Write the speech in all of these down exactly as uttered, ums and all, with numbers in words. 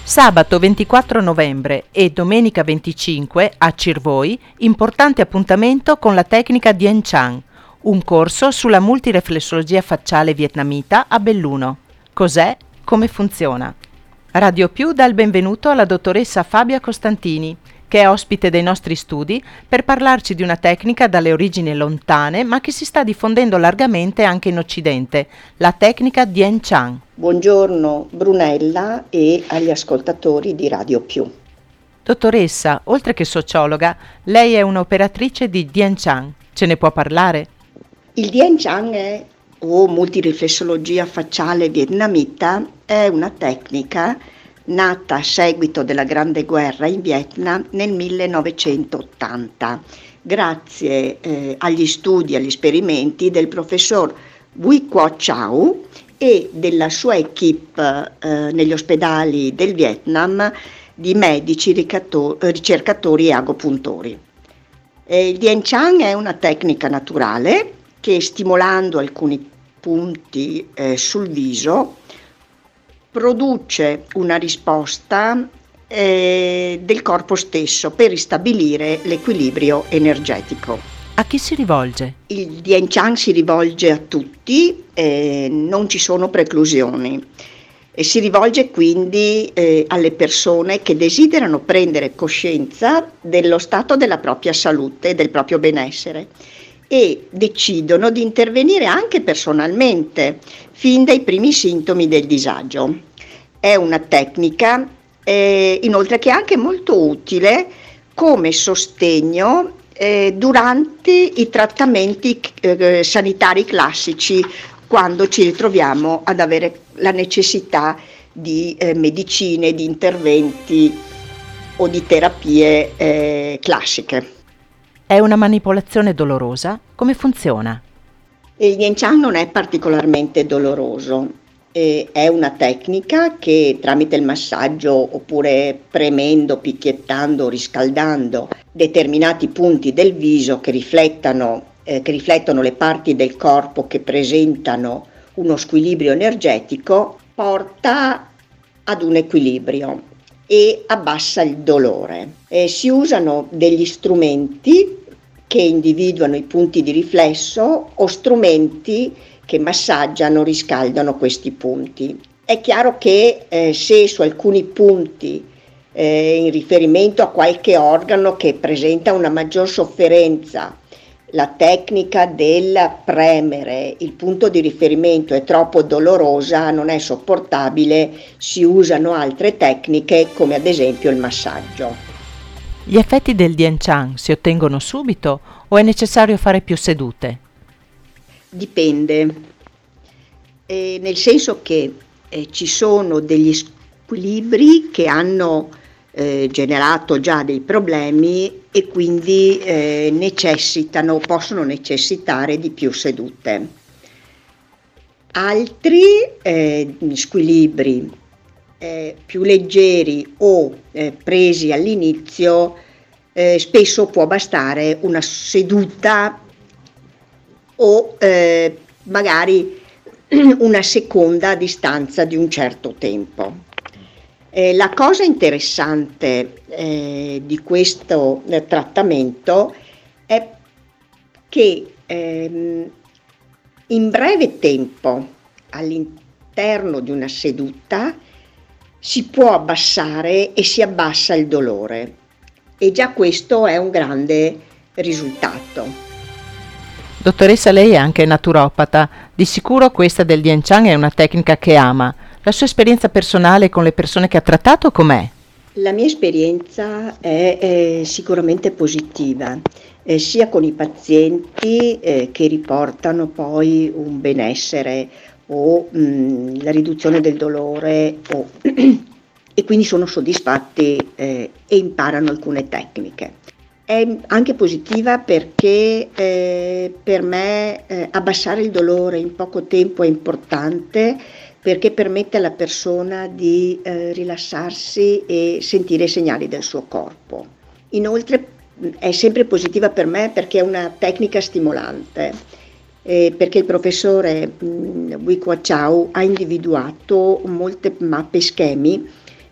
Sabato ventiquattro novembre e domenica venticinque a Cirvoi, importante appuntamento con la tecnica Dien Chan, un corso sulla multireflessologia facciale vietnamita a Belluno. Cos'è? Come funziona? Radio Più dà il benvenuto alla dottoressa Fabia Costantini, che è ospite dei nostri studi per parlarci di una tecnica dalle origini lontane ma che si sta diffondendo largamente anche in Occidente, la tecnica Dien Chan. Buongiorno Brunella e agli ascoltatori di Radio Più. Dottoressa, oltre che sociologa, lei è un'operatrice di Dien Chan. Ce ne può parlare? Il Dien Chan è, o multiriflessologia facciale vietnamita, è una tecnica nata a seguito della Grande Guerra in Vietnam nel millenovecentottanta, grazie eh, agli studi e agli esperimenti del professor Vui Quoc Chau e della sua equipe eh, negli ospedali del Vietnam di medici, ricato- ricercatori e agopuntori. Eh, il Dien Chan è una tecnica naturale che, stimolando alcuni punti eh, sul viso, produce una risposta eh, del corpo stesso per ristabilire l'equilibrio energetico. A chi si rivolge? Il Dien Chan si rivolge a tutti, eh, non ci sono preclusioni e si rivolge quindi eh, alle persone che desiderano prendere coscienza dello stato della propria salute e del proprio benessere e decidono di intervenire anche personalmente fin dai primi sintomi del disagio. È una tecnica eh, inoltre che è anche molto utile come sostegno eh, durante i trattamenti eh, sanitari classici, quando ci ritroviamo ad avere la necessità di eh, medicine, di interventi o di terapie eh, classiche. È una manipolazione dolorosa? Come funziona? Il Dien Chan non è particolarmente doloroso, eh, è una tecnica che tramite il massaggio oppure premendo, picchiettando, riscaldando determinati punti del viso che riflettano, eh, che riflettono le parti del corpo che presentano uno squilibrio energetico, porta ad un equilibrio e abbassa il dolore. Eh, si usano degli strumenti che individuano i punti di riflesso o strumenti che massaggiano, riscaldano questi punti. È chiaro che eh, se su alcuni punti, eh, in riferimento a qualche organo che presenta una maggior sofferenza, la tecnica del premere, il punto di riferimento è troppo dolorosa, non è sopportabile, si usano altre tecniche come ad esempio il massaggio. Gli effetti del Dien Chan si ottengono subito o è necessario fare più sedute? Dipende, eh, nel senso che eh, ci sono degli squilibri che hanno eh, generato già dei problemi e quindi eh, necessitano, possono necessitare di più sedute. Altri eh, squilibri Eh, più leggeri o eh, presi all'inizio, eh, spesso può bastare una seduta o eh, magari una seconda a distanza di un certo tempo. Eh, la cosa interessante eh, di questo eh, trattamento è che ehm, in breve tempo, all'interno di una seduta, si può abbassare e si abbassa il dolore e già questo è un grande risultato. Dottoressa, lei è anche naturopata. Di sicuro questa del Dien Chan è una tecnica che ama. La sua esperienza personale con le persone che ha trattato com'è? La mia esperienza è, è sicuramente positiva, eh, sia con i pazienti eh, che riportano poi un benessere o mh, la riduzione del dolore o e quindi sono soddisfatti eh, e imparano alcune tecniche. È anche positiva perché eh, per me eh, abbassare il dolore in poco tempo è importante, perché permette alla persona di eh, rilassarsi e sentire i segnali del suo corpo. Inoltre è sempre positiva per me perché è una tecnica stimolante. Eh, perché il professore Vui Quoc Chau ha individuato molte mappe e schemi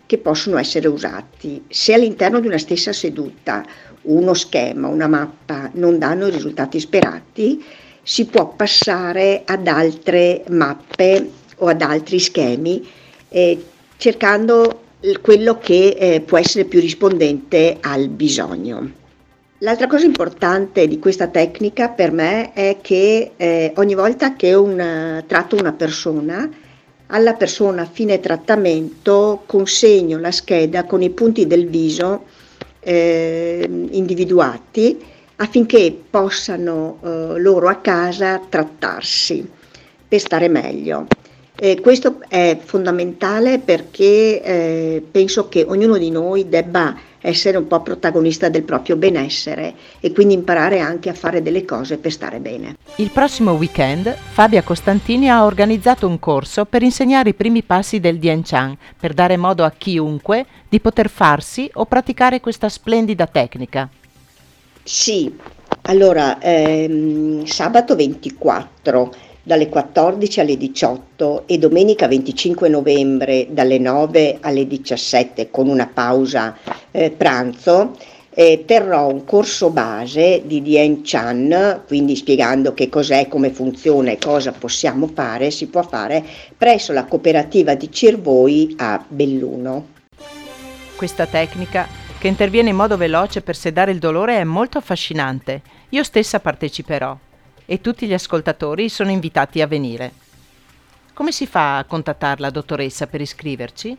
che possono essere usati. Se all'interno di una stessa seduta uno schema, una mappa non danno i risultati sperati, si può passare ad altre mappe o ad altri schemi, eh, cercando quello che eh, può essere più rispondente al bisogno. L'altra cosa importante di questa tecnica per me è che eh, ogni volta che un, tratto una persona, alla persona a fine trattamento consegno la scheda con i punti del viso eh, individuati affinché possano eh, loro a casa trattarsi per stare meglio. Eh, questo è fondamentale perché eh, penso che ognuno di noi debba essere un po' protagonista del proprio benessere e quindi imparare anche a fare delle cose per stare bene. Il prossimo weekend Fabia Costantini ha organizzato un corso per insegnare i primi passi del Dian Chan, per dare modo a chiunque di poter farsi o praticare questa splendida tecnica. Sì, allora ehm, sabato ventiquattro dalle quattordici alle diciotto e domenica venticinque novembre dalle nove alle diciassette con una pausa eh, pranzo eh, terrò un corso base di Dian Chan, quindi spiegando che cos'è, come funziona e cosa possiamo fare, si può fare presso la cooperativa di Cirvoi a Belluno. Questa tecnica, che interviene in modo veloce per sedare il dolore, è molto affascinante. Io stessa parteciperò e tutti gli ascoltatori sono invitati a venire. Come si fa a contattarla, dottoressa, per iscriverci?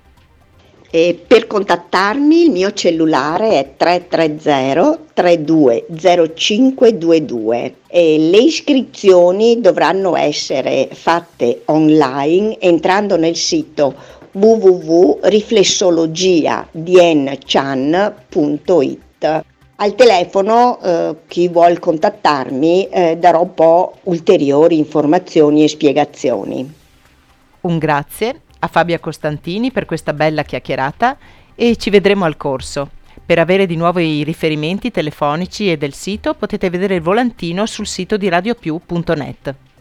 E per contattarmi il mio cellulare è tre tre zero tre due zero cinque due due e le iscrizioni dovranno essere fatte online entrando nel sito w w w punto riflessologia dien chan punto i t. Al telefono eh, chi vuol contattarmi eh, darò un po' ulteriori informazioni e spiegazioni. Un grazie a Fabia Costantini per questa bella chiacchierata e ci vedremo al corso. Per avere di nuovo i riferimenti telefonici e del sito potete vedere il volantino sul sito di radiopiù punto net.